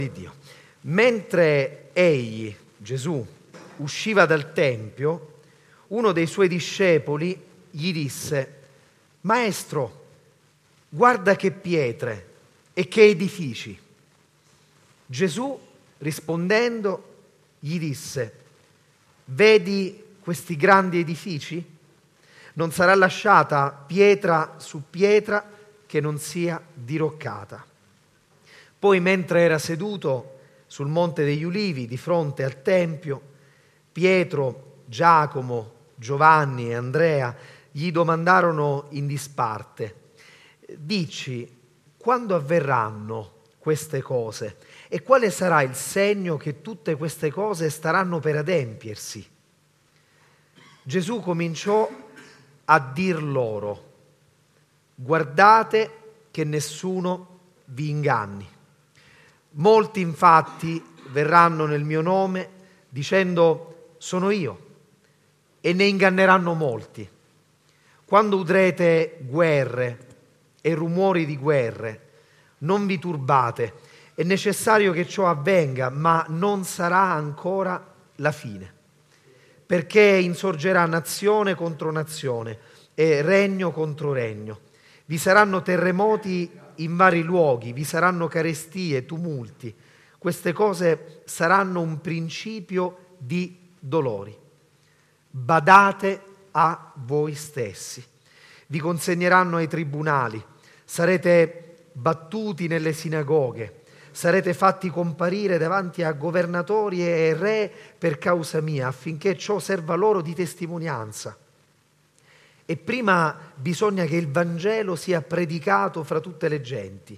di Dio. Mentre egli, Gesù, usciva dal Tempio, uno dei suoi discepoli gli disse: Maestro, guarda che pietre e che edifici. Gesù, rispondendo, gli disse: Vedi questi grandi edifici? Non sarà lasciata pietra su pietra che non sia diroccata. Poi, mentre era seduto sul Monte degli Ulivi di fronte al Tempio, Pietro, Giacomo, Giovanni e Andrea gli domandarono in disparte: Dici, quando avverranno queste cose? E quale sarà il segno che tutte queste cose staranno per adempiersi? Gesù cominciò a dir loro: guardate che nessuno vi inganni. Molti infatti verranno nel mio nome dicendo: sono io, e ne inganneranno molti. Quando udrete guerre e rumori di guerre, non vi turbate. È necessario che ciò avvenga, ma non sarà ancora la fine, perché insorgerà nazione contro nazione e regno contro regno. Vi saranno terremoti in vari luoghi, vi saranno carestie, tumulti. Queste cose saranno un principio di dolori. Badate a voi stessi. Vi consegneranno ai tribunali, sarete battuti nelle sinagoghe, sarete fatti comparire davanti a governatori e re per causa mia, affinché ciò serva loro di testimonianza. E prima bisogna che il Vangelo sia predicato fra tutte le genti.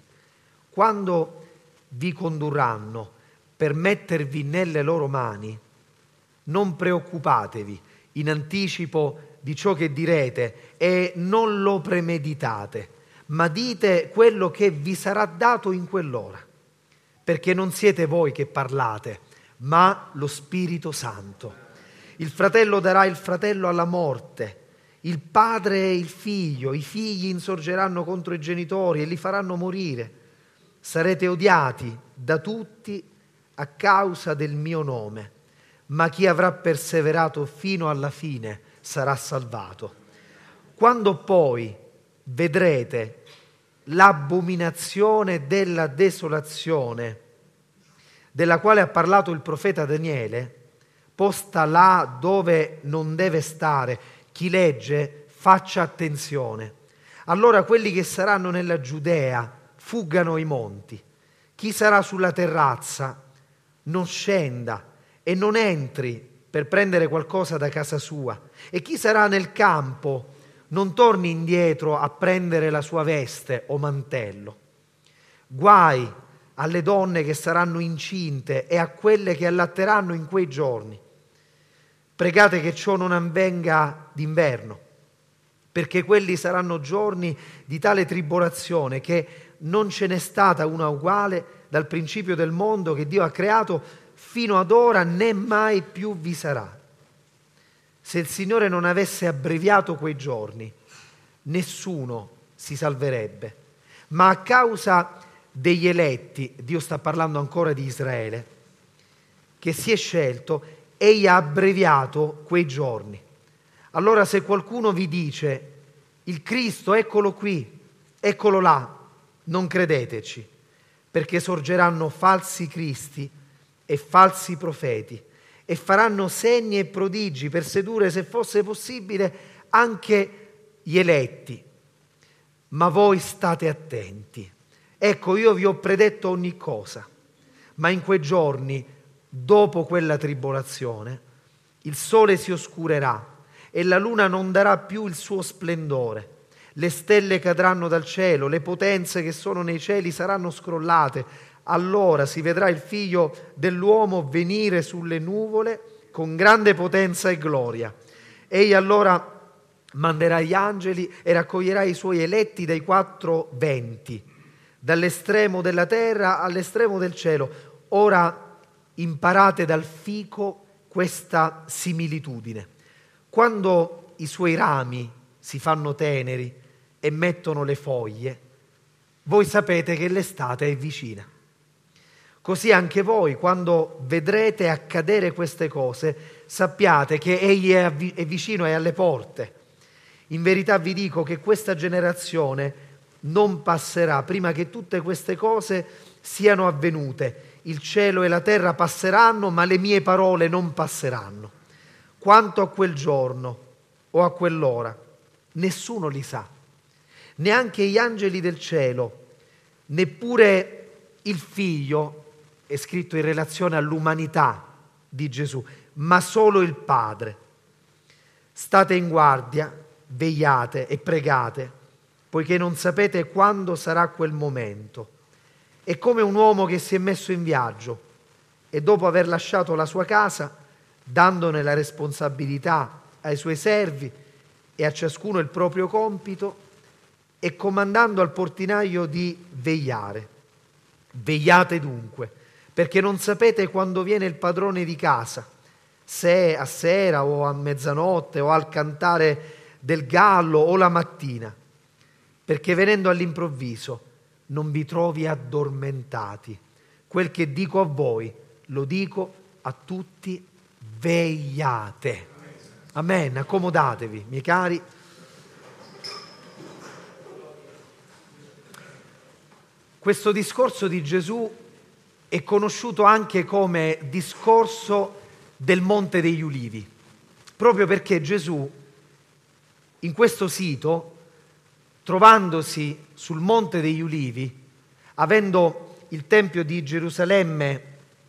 Quando vi condurranno per mettervi nelle loro mani, non preoccupatevi in anticipo di ciò che direte e non lo premeditate, ma dite quello che vi sarà dato in quell'ora, perché non siete voi che parlate, ma lo Spirito Santo. Il fratello darà il fratello alla morte, il padre e il figlio, i figli insorgeranno contro i genitori e li faranno morire. Sarete odiati da tutti a causa del mio nome, ma chi avrà perseverato fino alla fine sarà salvato. Quando poi vedrete l'abominazione della desolazione, della quale ha parlato il profeta Daniele, posta là dove non deve stare, chi legge faccia attenzione. Allora quelli che saranno nella Giudea fuggano i monti. Chi sarà sulla terrazza non scenda e non entri per prendere qualcosa da casa sua. E chi sarà nel campo non torni indietro a prendere la sua veste o mantello. Guai alle donne che saranno incinte e a quelle che allatteranno in quei giorni. Pregate che ciò non avvenga d'inverno, perché quelli saranno giorni di tale tribolazione che non ce n'è stata una uguale dal principio del mondo che Dio ha creato fino ad ora, né mai più vi sarà. Se il Signore non avesse abbreviato quei giorni, nessuno si salverebbe. Ma a causa degli eletti, Dio sta parlando ancora di Israele, che si è scelto, Egli ha abbreviato quei giorni. Allora se qualcuno vi dice: il Cristo, eccolo qui, eccolo là, non credeteci, perché sorgeranno falsi cristi e falsi profeti e faranno segni e prodigi per sedurre, se fosse possibile, anche gli eletti. Ma voi state attenti. Ecco, io vi ho predetto ogni cosa, ma in quei giorni, dopo quella tribolazione, il sole si oscurerà e la luna non darà più il suo splendore. Le stelle cadranno dal cielo, le potenze che sono nei cieli saranno scrollate. Allora si vedrà il Figlio dell'uomo venire sulle nuvole con grande potenza e gloria. Egli allora manderà gli angeli e raccoglierà i suoi eletti dai quattro venti, dall'estremo della terra all'estremo del cielo. Ora imparate dal fico questa similitudine. Quando i suoi rami si fanno teneri e mettono le foglie, voi sapete che l'estate è vicina. Così anche voi, quando vedrete accadere queste cose, sappiate che Egli è vicino e alle porte. In verità vi dico che questa generazione non passerà prima che tutte queste cose siano avvenute. Il cielo e la terra passeranno, ma le mie parole non passeranno. Quanto a quel giorno o a quell'ora, nessuno li sa, neanche gli angeli del cielo, neppure il Figlio, è scritto in relazione all'umanità di Gesù, ma solo il Padre. State in guardia, vegliate e pregate, poiché non sapete quando sarà quel momento. È come un uomo che si è messo in viaggio e dopo aver lasciato la sua casa, dandone la responsabilità ai suoi servi e a ciascuno il proprio compito, e comandando al portinaio di vegliare. Vegliate dunque, perché non sapete quando viene il padrone di casa, se è a sera o a mezzanotte o al cantare del gallo o la mattina, perché venendo all'improvviso non vi trovi addormentati. Quel che dico a voi lo dico a tutti: vegliate. Amen. Accomodatevi, miei cari. Questo discorso di Gesù è conosciuto anche come discorso del Monte degli Ulivi, proprio perché Gesù in questo sito, trovandosi sul Monte degli Ulivi, avendo il Tempio di Gerusalemme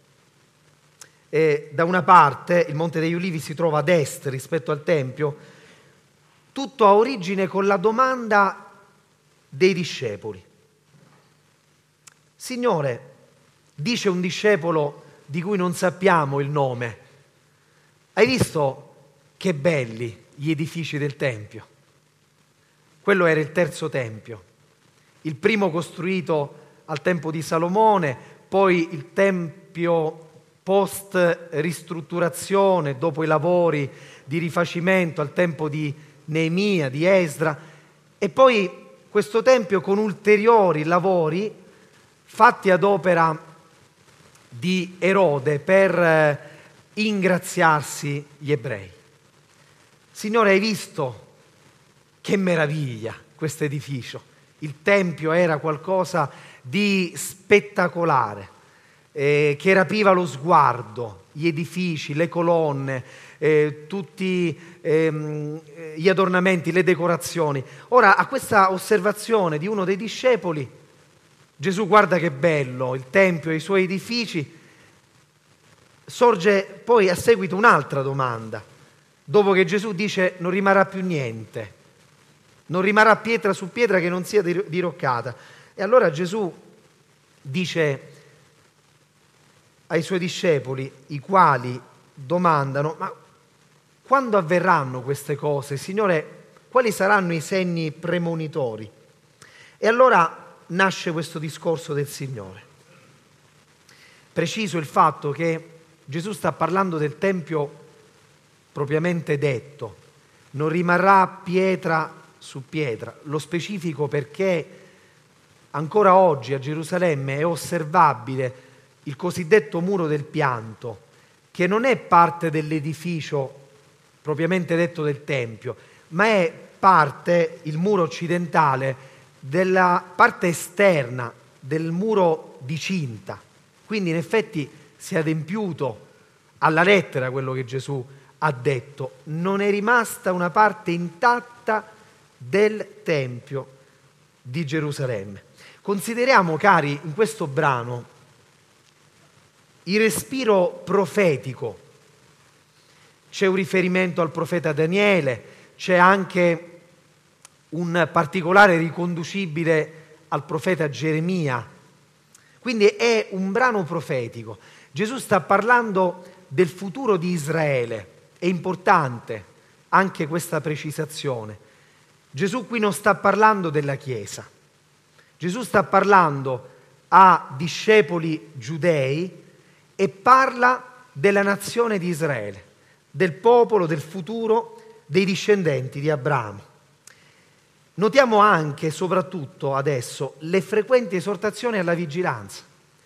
da una parte, il Monte degli Ulivi si trova ad est rispetto al Tempio, tutto ha origine con la domanda dei discepoli. Signore, dice un discepolo di cui non sappiamo il nome, hai visto che belli gli edifici del Tempio? Quello era il terzo Tempio, il primo costruito al tempo di Salomone, poi il Tempio post ristrutturazione, dopo i lavori di rifacimento al tempo di Neemia, di Esdra, e poi questo Tempio con ulteriori lavori fatti ad opera di Erode per ingraziarsi gli ebrei. Signore, hai visto che meraviglia questo edificio? Il Tempio era qualcosa di spettacolare, che rapiva lo sguardo, gli edifici, le colonne, tutti gli adornamenti, le decorazioni. Ora, a questa osservazione di uno dei discepoli, Gesù guarda che bello il Tempio e i suoi edifici, sorge poi a seguito un'altra domanda, dopo che Gesù dice non rimarrà più niente, non rimarrà pietra su pietra che non sia diroccata. E allora Gesù dice ai suoi discepoli, i quali domandano: ma quando avverranno queste cose, Signore? Quali saranno i segni premonitori? E allora nasce questo discorso del Signore. Preciso il fatto che Gesù sta parlando del Tempio propriamente detto, non rimarrà pietra su pietra. Lo specifico perché ancora oggi a Gerusalemme è osservabile il cosiddetto muro del pianto, che non è parte dell'edificio propriamente detto del Tempio, ma è parte, il muro occidentale, della parte esterna del muro di cinta. Quindi in effetti si è adempiuto alla lettera quello che Gesù ha detto. Non è rimasta una parte intatta del Tempio di Gerusalemme. Consideriamo, cari, in questo brano il respiro profetico. C'è un riferimento al profeta Daniele, c'è anche un particolare riconducibile al profeta Geremia. Quindi è un brano profetico. Gesù sta parlando del futuro di Israele. È importante anche questa precisazione. Gesù qui non sta parlando della Chiesa. Gesù sta parlando a discepoli giudei e parla della nazione di Israele, del popolo, del futuro, dei discendenti di Abramo. Notiamo anche, soprattutto adesso, le frequenti esortazioni alla vigilanza.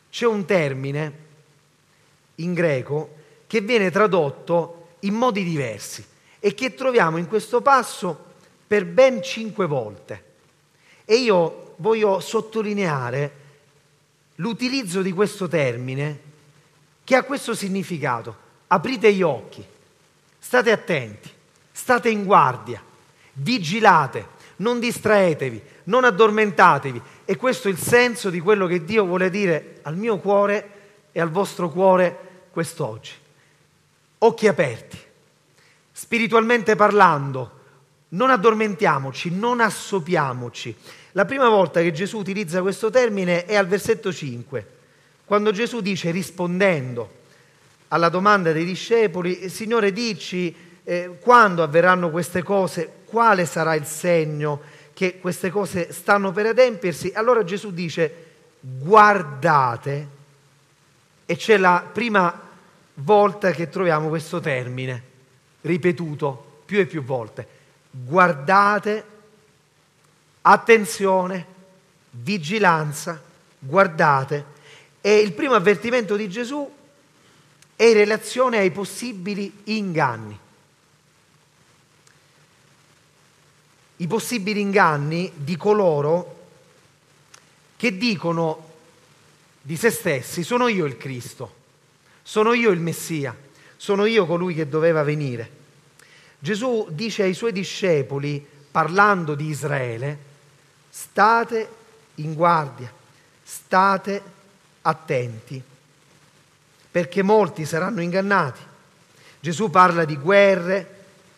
c'è un termine in greco che viene tradotto in modi diversi e che troviamo in questo passo per ben 5 volte. E io voglio sottolineare l'utilizzo di questo termine che ha questo significato. Aprite gli occhi, state attenti, state in guardia, vigilate, non distraetevi, non addormentatevi. E questo è il senso di quello che Dio vuole dire al mio cuore e al vostro cuore quest'oggi. Occhi aperti, spiritualmente parlando, non addormentiamoci, non assopiamoci. La prima volta che Gesù utilizza questo termine è al versetto 5, quando Gesù dice, rispondendo alla domanda dei discepoli, Signore, dici quando avverranno queste cose, quale sarà il segno che queste cose stanno per adempiersi? Allora Gesù dice, guardate, e c'è la prima volta che troviamo questo termine, ripetuto più e più volte. Guardate, attenzione, vigilanza, guardate. E il primo avvertimento di Gesù è in relazione ai possibili inganni. I possibili inganni di coloro che dicono di se stessi, sono io il Cristo, sono io il Messia, sono io colui che doveva venire. Gesù dice ai suoi discepoli, parlando di Israele, state in guardia, state attenti, perché molti saranno ingannati. Gesù parla di guerre,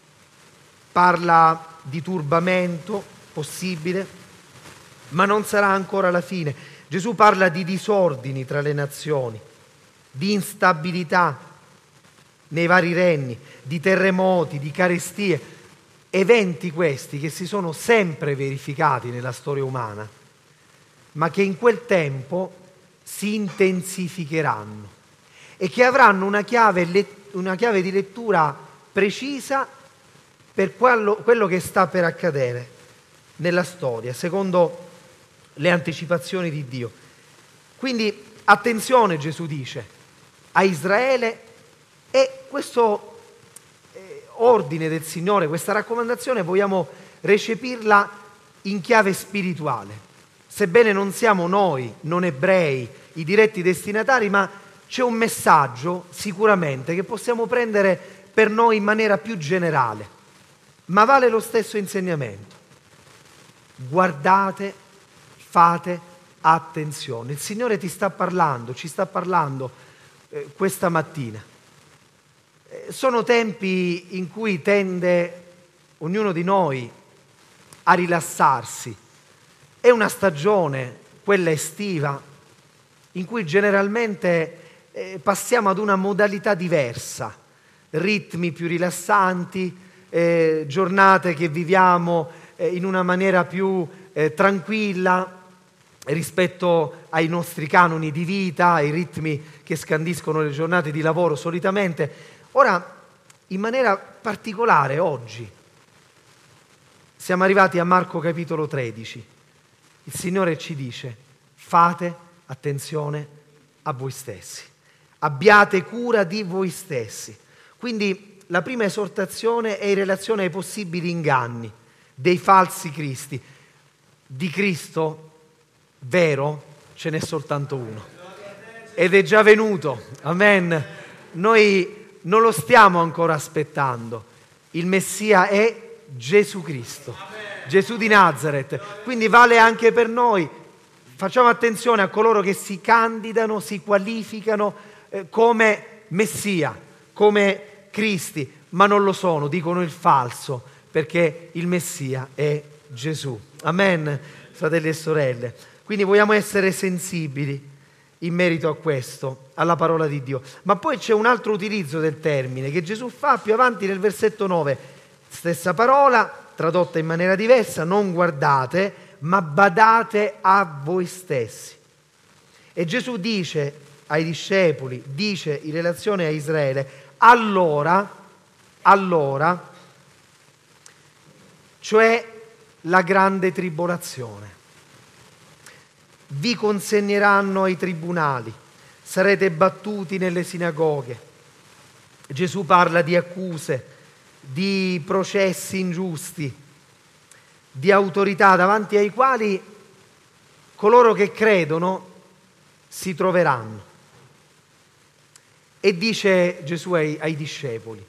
parla di turbamento possibile, ma non sarà ancora la fine. Gesù parla di disordini tra le nazioni, di instabilità nei vari regni, di terremoti, di carestie, eventi questi che si sono sempre verificati nella storia umana, ma che in quel tempo si intensificheranno e che avranno una chiave di lettura precisa per quello che sta per accadere nella storia, secondo le anticipazioni di Dio. Quindi attenzione, Gesù dice, a Israele, e questo ordine del Signore, questa raccomandazione vogliamo recepirla in chiave spirituale. Sebbene non siamo noi, non ebrei, i diretti destinatari, ma c'è un messaggio sicuramente che possiamo prendere per noi in maniera più generale, ma vale lo stesso insegnamento. Guardate, fate attenzione. Il Signore ti sta parlando, ci sta parlando questa mattina. Sono tempi in cui tende ognuno di noi a rilassarsi. È una stagione, quella estiva, in cui generalmente passiamo ad una modalità diversa, ritmi più rilassanti, giornate che viviamo in una maniera più tranquilla rispetto ai nostri canoni di vita, ai ritmi che scandiscono le giornate di lavoro solitamente. Ora, in maniera particolare oggi, siamo arrivati a Marco capitolo 13. Il Signore ci dice, fate attenzione a voi stessi, abbiate cura di voi stessi. Quindi la prima esortazione è in relazione ai possibili inganni dei falsi cristi. Di Cristo vero ce n'è soltanto uno ed è già venuto, amen. Noi non lo stiamo ancora aspettando, il Messia è Gesù Cristo, Gesù di Nazaret. Quindi vale anche per noi. Facciamo attenzione a coloro che si candidano, si qualificano come Messia, come Cristi, ma non lo sono, dicono il falso, perché il Messia è Gesù. Amen, fratelli e sorelle. Quindi vogliamo essere sensibili in merito a questo, alla parola di Dio. Ma poi c'è un altro utilizzo del termine che Gesù fa più avanti nel versetto 9. Stessa parola, tradotta in maniera diversa, non guardate, ma badate a voi stessi. E Gesù dice ai discepoli, dice in relazione a Israele, allora, cioè la grande tribolazione. vi consegneranno ai tribunali, sarete battuti nelle sinagoghe. Gesù parla di accuse, di processi ingiusti, di autorità davanti ai quali coloro che credono si troveranno. E dice Gesù ai discepoli: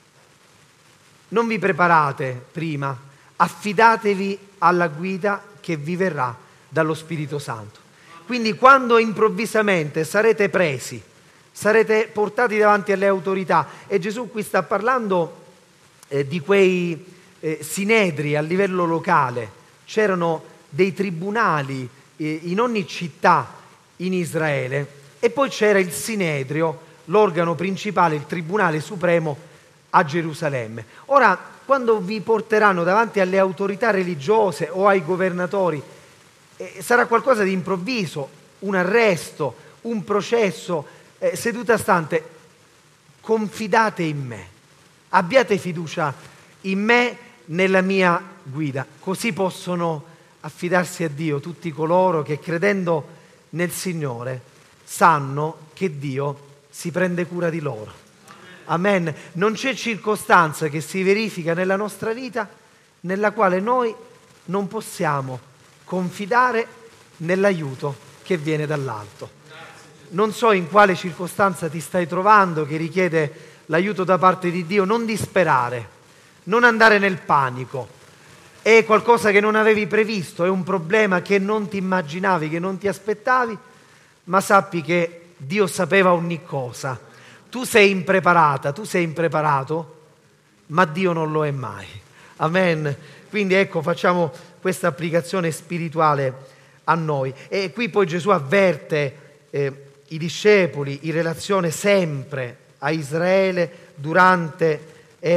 non vi preparate prima, affidatevi alla guida che vi verrà dallo Spirito Santo. Quindi quando improvvisamente sarete presi, sarete portati davanti alle autorità, e Gesù qui sta parlando di quei sinedri a livello locale. C'erano dei tribunali in ogni città in Israele, e poi c'era il Sinedrio, l'organo principale, il Tribunale Supremo a Gerusalemme. Ora, quando vi porteranno davanti alle autorità religiose o ai governatori, sarà qualcosa di improvviso, un arresto, un processo, seduta stante. Confidate in me, abbiate fiducia in me, nella mia guida. Così possono affidarsi a Dio tutti coloro che, credendo nel Signore, sanno che Dio si prende cura di loro. Amen. Non c'è circostanza che si verifica nella nostra vita nella quale noi non possiamo confidare nell'aiuto che viene dall'alto. Non so in quale circostanza ti stai trovando che richiede l'aiuto da parte di Dio. Non disperare, non andare nel panico. È qualcosa che non avevi previsto, è un problema che non ti immaginavi, che non ti aspettavi, ma sappi che Dio sapeva ogni cosa. Tu sei impreparata, tu sei impreparato, ma Dio non lo è mai. Amen. Quindi ecco, facciamo questa applicazione spirituale a noi. E qui poi Gesù avverte i discepoli in relazione sempre a Israele durante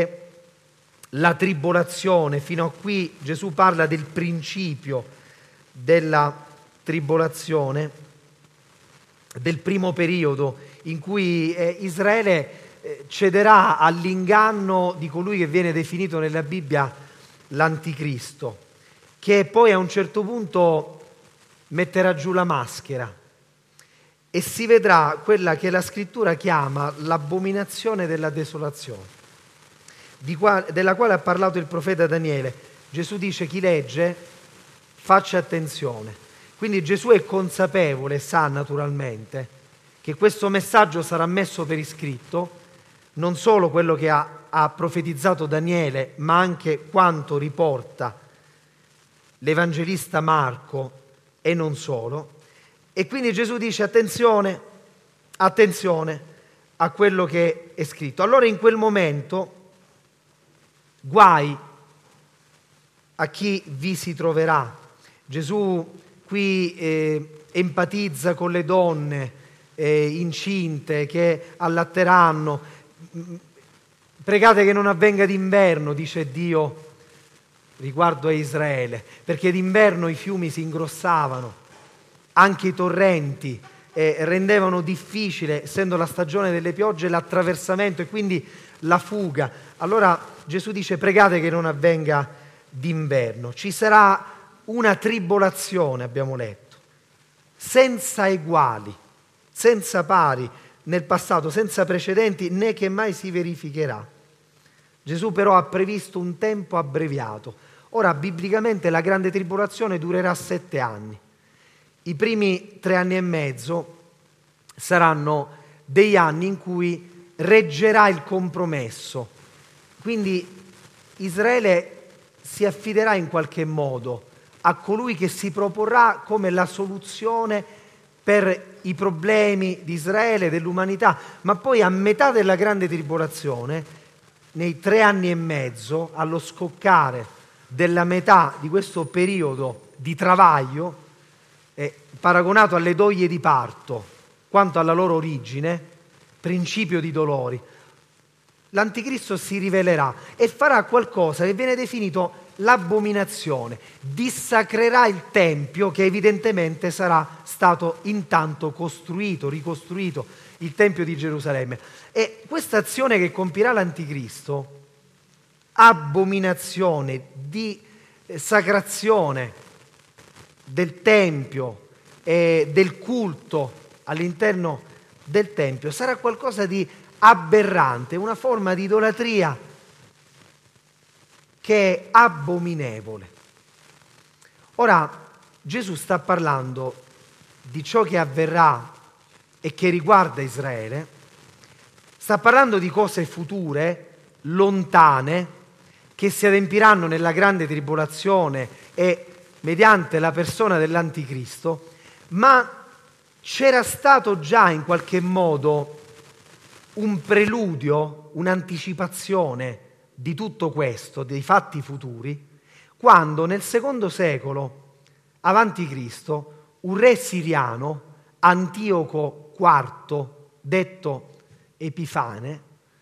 la tribolazione. Fino a qui Gesù parla del principio della tribolazione, del primo periodo in cui Israele cederà all'inganno di colui che viene definito nella Bibbia l'Anticristo, che poi a un certo punto metterà giù la maschera e si vedrà quella che la Scrittura chiama l'abominazione della desolazione, della quale ha parlato il profeta Daniele. Gesù dice: chi legge faccia attenzione. Quindi Gesù è consapevole, sa naturalmente che questo messaggio sarà messo per iscritto, non solo quello che ha profetizzato Daniele, ma anche quanto riporta l'Evangelista Marco e non solo. E quindi Gesù dice: attenzione, attenzione a quello che è scritto. Allora in quel momento guai a chi vi si troverà. Gesù qui empatizza con le donne incinte che allatteranno. Pregate che non avvenga d'inverno, dice Dio riguardo a Israele, perché d'inverno i fiumi si ingrossavano, anche i torrenti rendevano difficile, essendo la stagione delle piogge, l'attraversamento e quindi la fuga. Allora Gesù dice: pregate che non avvenga d'inverno. Ci sarà una tribolazione, abbiamo letto, senza eguali, senza pari nel passato, senza precedenti, né che mai si verificherà. Gesù però ha previsto un tempo abbreviato. Ora, biblicamente la grande tribolazione durerà 7 anni. I primi 3 anni e mezzo saranno degli anni in cui reggerà il compromesso. Quindi Israele si affiderà in qualche modo a colui che si proporrà come la soluzione per i problemi di Israele, dell'umanità, ma poi a metà della grande tribolazione, nei 3 anni e mezzo, allo scoccare della metà di questo periodo di travaglio, paragonato alle doglie di parto, quanto alla loro origine, principio di dolori, l'Anticristo si rivelerà e farà qualcosa che viene definito l'abominazione. Dissacrerà il Tempio, che evidentemente sarà stato intanto costruito, ricostruito, il Tempio di Gerusalemme. E questa azione che compirà l'Anticristo, abominazione, di sacrazione del Tempio, del culto all'interno del Tempio sarà qualcosa di aberrante, una forma di idolatria che è abominevole. Ora, Gesù sta parlando di ciò che avverrà e che riguarda Israele, sta parlando di cose future, lontane, che si adempiranno nella grande tribolazione e mediante la persona dell'Anticristo, ma c'era stato già in qualche modo un preludio, un'anticipazione di tutto questo, dei fatti futuri, quando nel secondo secolo avanti Cristo un re siriano, Antioco IV, detto Epifane,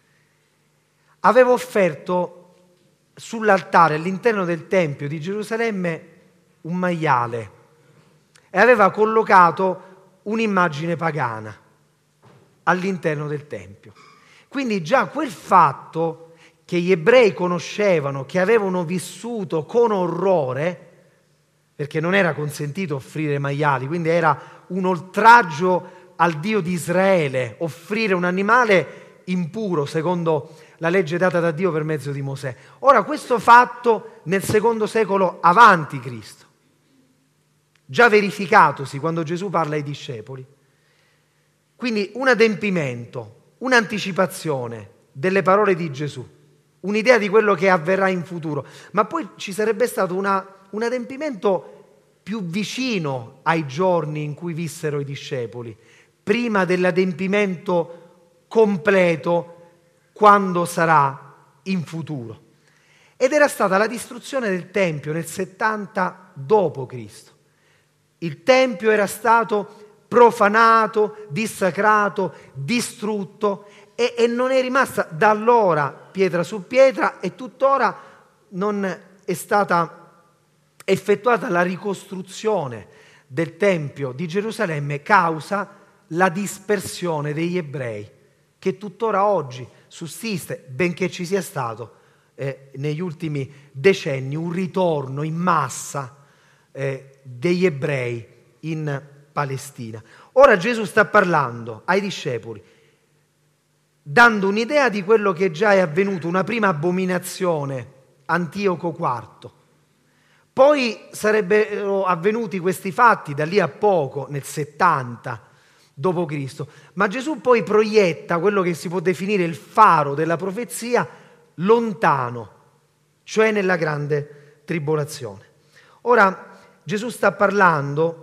aveva offerto sull'altare all'interno del Tempio di Gerusalemme un maiale e aveva collocato un'immagine pagana all'interno del Tempio. Quindi già quel fatto che gli ebrei conoscevano, che avevano vissuto con orrore, perché non era consentito offrire maiali, quindi era un oltraggio al Dio di Israele, offrire un animale impuro secondo la legge data da Dio per mezzo di Mosè. Ora questo fatto nel secondo secolo avanti Cristo, già verificatosi quando Gesù parla ai discepoli. Quindi un adempimento, un'anticipazione delle parole di Gesù, un'idea di quello che avverrà in futuro, ma poi ci sarebbe stato un adempimento più vicino ai giorni in cui vissero i discepoli, prima dell'adempimento completo quando sarà in futuro. Ed era stata la distruzione del Tempio nel 70 d.C. Il Tempio era stato profanato, dissacrato, distrutto e non è rimasta da allora pietra su pietra e tuttora non è stata effettuata la ricostruzione del Tempio di Gerusalemme causa la dispersione degli ebrei, che tuttora oggi sussiste, benché ci sia stato negli ultimi decenni un ritorno in massa degli ebrei in Palestina. Ora Gesù sta parlando ai discepoli, dando un'idea di quello che già è avvenuto, una prima abominazione, Antioco IV. Poi sarebbero avvenuti questi fatti da lì a poco, nel 70 d.C., ma Gesù poi proietta quello che si può definire il faro della profezia lontano, cioè nella grande tribolazione. Ora Gesù sta parlando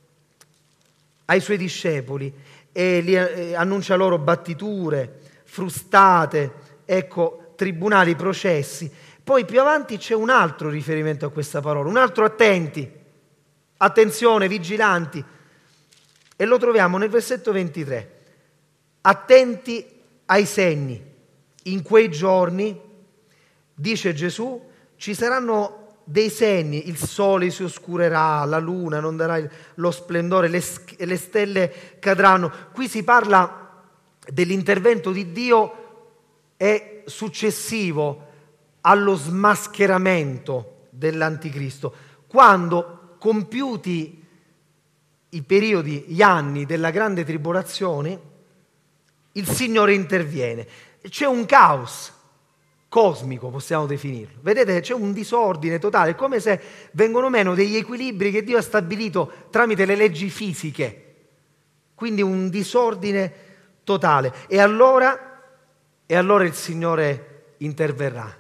ai suoi discepoli e annuncia loro battiture, frustate, tribunali, processi. Poi più avanti c'è un altro riferimento a questa parola, un altro attenti, attenzione, vigilanti, e lo troviamo nel versetto 23. Attenti ai segni. In quei giorni, dice Gesù, ci saranno dei segni, il sole si oscurerà, la luna non darà lo splendore, le stelle cadranno. Qui si parla dell'intervento di Dio e successivo allo smascheramento dell'Anticristo, quando compiuti i periodi, gli anni della grande tribolazione, il Signore interviene. C'è un caos cosmico, possiamo definirlo. Vedete, c'è un disordine totale, è come se vengono meno degli equilibri che Dio ha stabilito tramite le leggi fisiche. Quindi un disordine totale. E allora il Signore interverrà.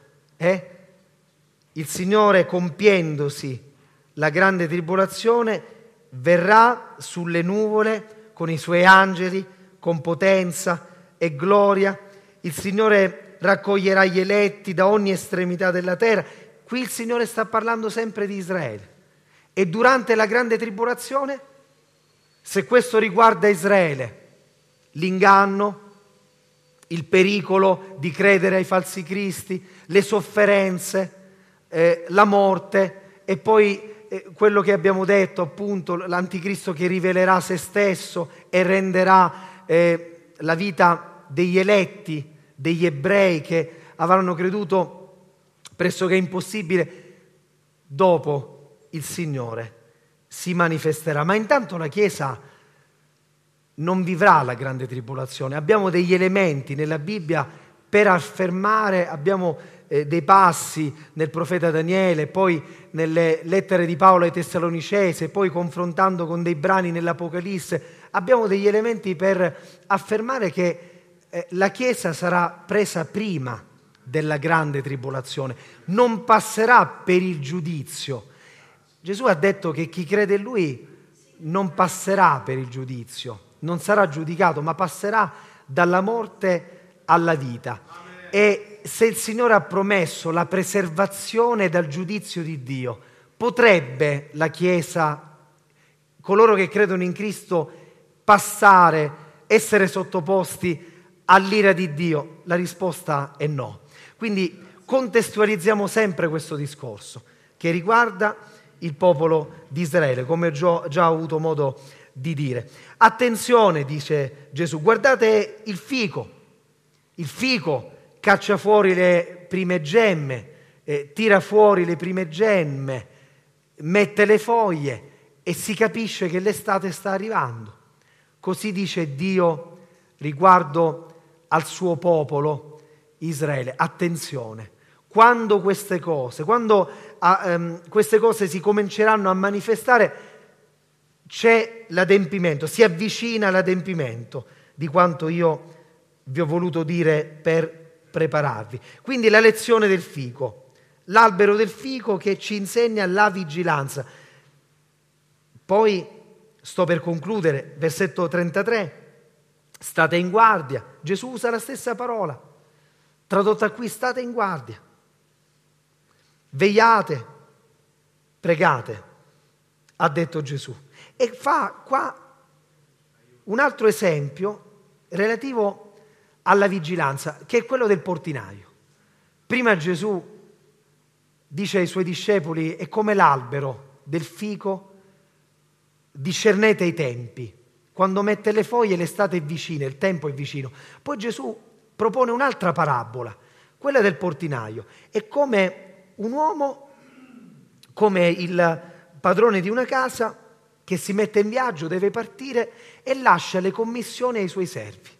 Il Signore, compiendosi la grande tribolazione, verrà sulle nuvole con i suoi angeli, con potenza e gloria. Il Signore raccoglierà gli eletti da ogni estremità della terra. Qui il Signore sta parlando sempre di Israele. E durante la grande tribolazione, se questo riguarda Israele, l'inganno, il pericolo di credere ai falsi cristi, le sofferenze, la morte e poi quello che abbiamo detto, appunto, l'Anticristo che rivelerà se stesso e renderà la vita degli eletti, degli ebrei che avranno creduto pressoché impossibile. Dopo il Signore si manifesterà. Ma intanto la Chiesa non vivrà la grande tribolazione. Abbiamo degli elementi nella Bibbia per affermare, abbiamo dei passi nel profeta Daniele, poi nelle lettere di Paolo ai Tessalonicesi, poi confrontando con dei brani nell'Apocalisse, abbiamo degli elementi per affermare che la Chiesa sarà presa prima della grande tribolazione, non passerà per il giudizio. Gesù ha detto che chi crede in Lui non passerà per il giudizio, non sarà giudicato, ma passerà dalla morte alla vita. E se il Signore ha promesso la preservazione dal giudizio di Dio, potrebbe la Chiesa, coloro che credono in Cristo, passare, essere sottoposti all'ira di Dio? La risposta è no. Quindi contestualizziamo sempre questo discorso che riguarda il popolo di Israele, come ho già avuto modo di dire. Attenzione, dice Gesù, guardate il fico caccia fuori le prime gemme, tira fuori le prime gemme, mette le foglie e si capisce che l'estate sta arrivando. Così dice Dio riguardo al suo popolo Israele. Attenzione, quando queste cose si cominceranno a manifestare, c'è l'adempimento, si avvicina l'adempimento di quanto io vi ho voluto dire per prepararvi. Quindi la lezione del fico, l'albero del fico che ci insegna la vigilanza. Poi sto per concludere, versetto 33, state in guardia. Gesù usa la stessa parola, tradotta qui, state in guardia. Vegliate, pregate, ha detto Gesù. E fa qua un altro esempio relativo alla vigilanza, che è quello del portinaio. Prima Gesù dice ai suoi discepoli: è come l'albero del fico, discernete i tempi. Quando mette le foglie l'estate è vicina, il tempo è vicino. Poi Gesù propone un'altra parabola, quella del portinaio. È come un uomo, come il padrone di una casa che si mette in viaggio, deve partire e lascia le commissioni ai suoi servi.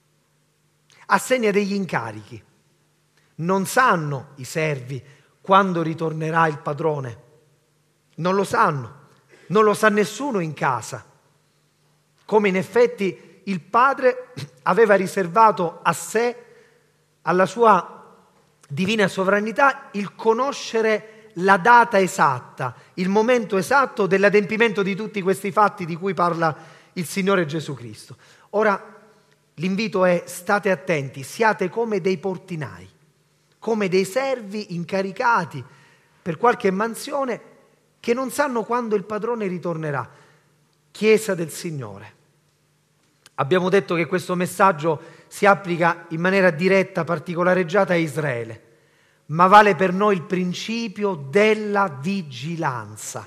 Assegna degli incarichi. Non sanno i servi quando ritornerà il padrone. Non lo sanno. Non lo sa nessuno in casa. Come in effetti il padre aveva riservato a sé, alla sua divina sovranità, il conoscere la data esatta, il momento esatto dell'adempimento di tutti questi fatti di cui parla il Signore Gesù Cristo. Ora, l'invito è: state attenti, siate come dei portinai, come dei servi incaricati per qualche mansione che non sanno quando il padrone ritornerà. Chiesa del Signore. Abbiamo detto che questo messaggio si applica in maniera diretta, particolareggiata a Israele, ma vale per noi il principio della vigilanza.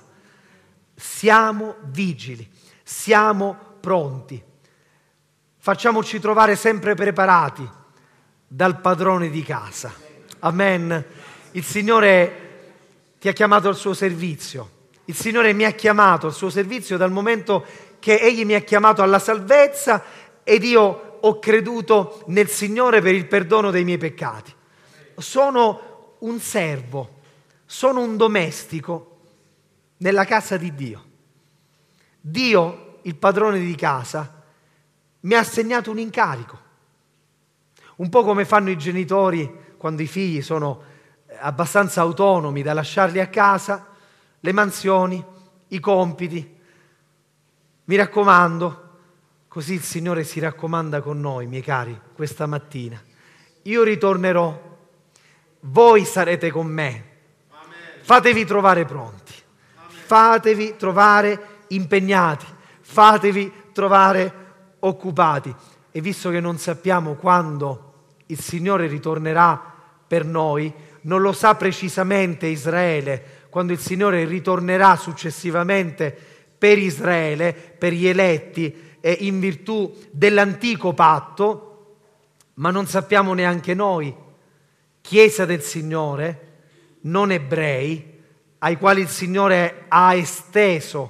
Siamo vigili, siamo pronti. Facciamoci trovare sempre preparati dal padrone di casa. Amen. Il Signore ti ha chiamato al suo servizio. Il Signore mi ha chiamato al suo servizio dal momento che Egli mi ha chiamato alla salvezza ed io ho creduto nel Signore per il perdono dei miei peccati. Sono un servo, sono un domestico nella casa di Dio. Dio, il padrone di casa, mi ha assegnato un incarico. Un po' come fanno i genitori quando i figli sono abbastanza autonomi da lasciarli a casa, le mansioni, i compiti. Mi raccomando, così il Signore si raccomanda con noi, miei cari, questa mattina. Io ritornerò, voi sarete con me. Fatevi trovare pronti, fatevi trovare impegnati, fatevi trovare occupati. E visto che non sappiamo quando il Signore ritornerà per noi, non lo sa precisamente Israele, quando il Signore ritornerà successivamente per Israele, per gli eletti, in virtù dell'antico patto, ma non sappiamo neanche noi, Chiesa del Signore, non ebrei, ai quali il Signore ha esteso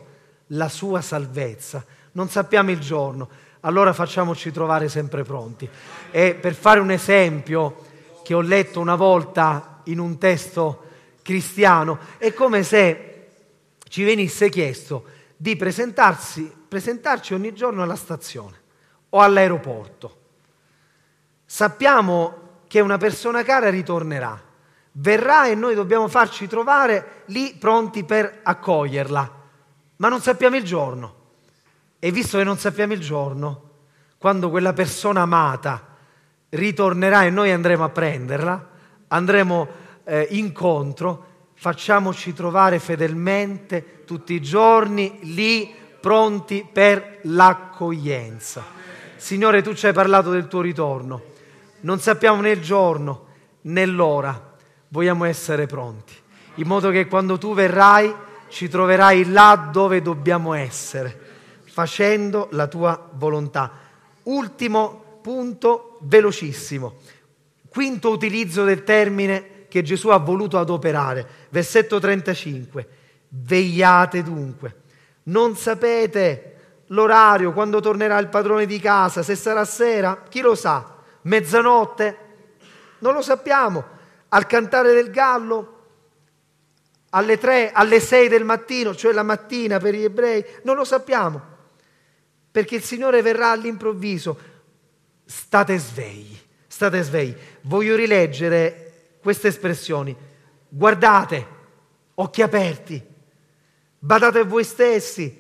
la sua salvezza. Non sappiamo il giorno, allora facciamoci trovare sempre pronti. E per fare un esempio che ho letto una volta in un testo cristiano, è come se ci venisse chiesto di presentarci ogni giorno alla stazione o all'aeroporto. Sappiamo che una persona cara ritornerà, verrà e noi dobbiamo farci trovare lì pronti per accoglierla, ma non sappiamo il giorno. E visto che non sappiamo il giorno, quando quella persona amata ritornerà e noi andremo a prenderla, andremo incontro, facciamoci trovare fedelmente tutti i giorni lì pronti per l'accoglienza. Signore, tu ci hai parlato del tuo ritorno, non sappiamo né il giorno né l'ora, vogliamo essere pronti, in modo che quando tu verrai ci troverai là dove dobbiamo essere, facendo la tua volontà. Ultimo punto, velocissimo. Quinto utilizzo del termine che Gesù ha voluto adoperare. Versetto 35. Vegliate dunque. Non sapete l'orario, quando tornerà il padrone di casa, se sarà sera, chi lo sa? Mezzanotte? Non lo sappiamo. Al cantare del gallo? Alle 3, alle 6 del mattino, cioè la mattina per gli ebrei? Non lo sappiamo. Perché il Signore verrà all'improvviso. State svegli, state svegli. Voglio rileggere queste espressioni. Guardate, occhi aperti, badate a voi stessi,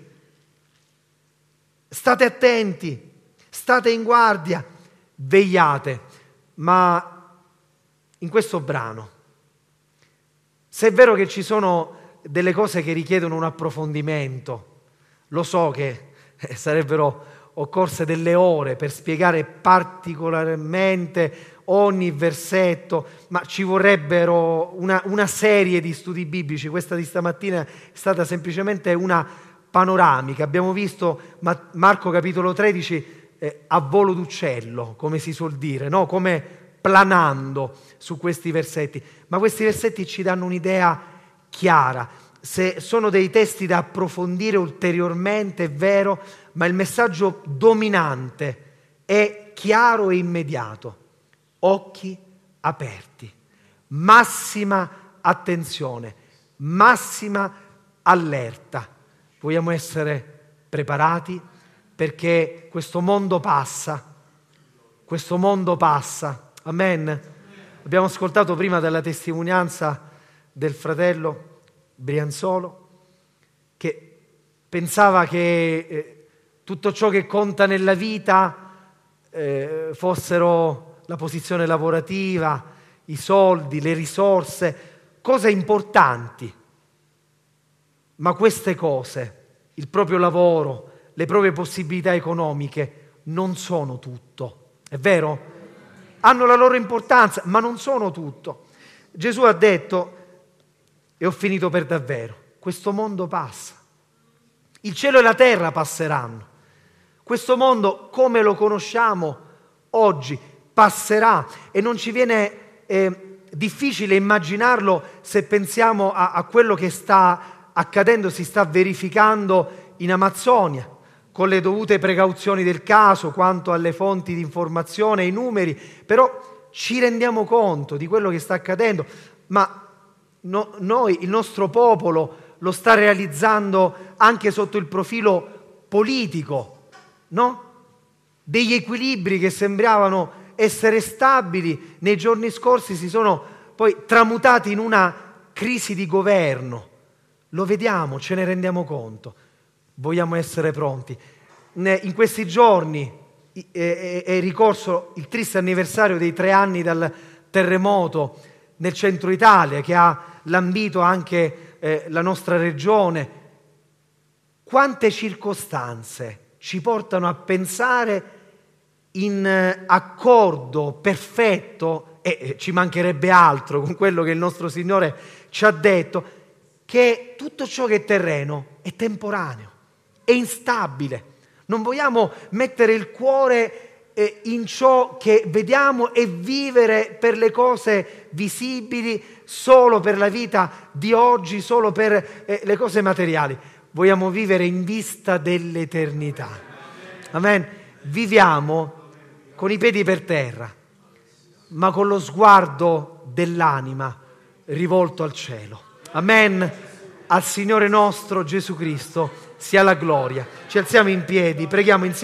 state attenti, state in guardia, vegliate. Ma in questo brano, se è vero che ci sono delle cose che richiedono un approfondimento, lo so che sarebbero occorse delle ore per spiegare particolarmente ogni versetto, ma ci vorrebbero una serie di studi biblici. Questa di stamattina è stata semplicemente una panoramica. Abbiamo visto Marco capitolo 13 a volo d'uccello, come si suol dire, no? Come planando su questi versetti. Ma questi versetti ci danno un'idea chiara. Se sono dei testi da approfondire ulteriormente, è vero, ma il messaggio dominante è chiaro e immediato. Occhi aperti, massima attenzione, massima allerta. Vogliamo essere preparati perché questo mondo passa. Amen. Abbiamo ascoltato prima dalla testimonianza del fratello Brianzolo che pensava che tutto ciò che conta nella vita fossero la posizione lavorativa, i soldi, le risorse, cose importanti. Ma queste cose, il proprio lavoro, le proprie possibilità economiche, non sono tutto. È vero? Hanno la loro importanza, ma non sono tutto. Gesù ha detto, e ho finito per davvero, questo mondo passa. Il cielo e la terra passeranno. Questo mondo, come lo conosciamo oggi, passerà e non ci viene difficile immaginarlo se pensiamo a quello che sta accadendo, si sta verificando in Amazzonia, con le dovute precauzioni del caso quanto alle fonti di informazione, ai numeri, però ci rendiamo conto di quello che sta accadendo, ma noi, il nostro popolo, lo sta realizzando anche sotto il profilo politico, no? Degli equilibri che sembravano essere stabili nei giorni scorsi si sono poi tramutati in una crisi di governo. Lo vediamo, ce ne rendiamo conto. Vogliamo essere pronti. In questi giorni è ricorso il triste anniversario dei 3 anni dal terremoto nel centro Italia che ha lambito anche la nostra regione. Quante circostanze ci portano a pensare in accordo perfetto, e ci mancherebbe altro con quello che il nostro Signore ci ha detto, che tutto ciò che è terreno è temporaneo, è instabile. Non vogliamo mettere il cuore in ciò che vediamo e vivere per le cose visibili, solo per la vita di oggi, solo per le cose materiali. vogliamo vivere in vista dell'eternità. Amen. Viviamo con i piedi per terra, ma con lo sguardo dell'anima rivolto al cielo. Amen. Al Signore nostro Gesù Cristo sia la gloria. Ci alziamo in piedi, preghiamo insieme.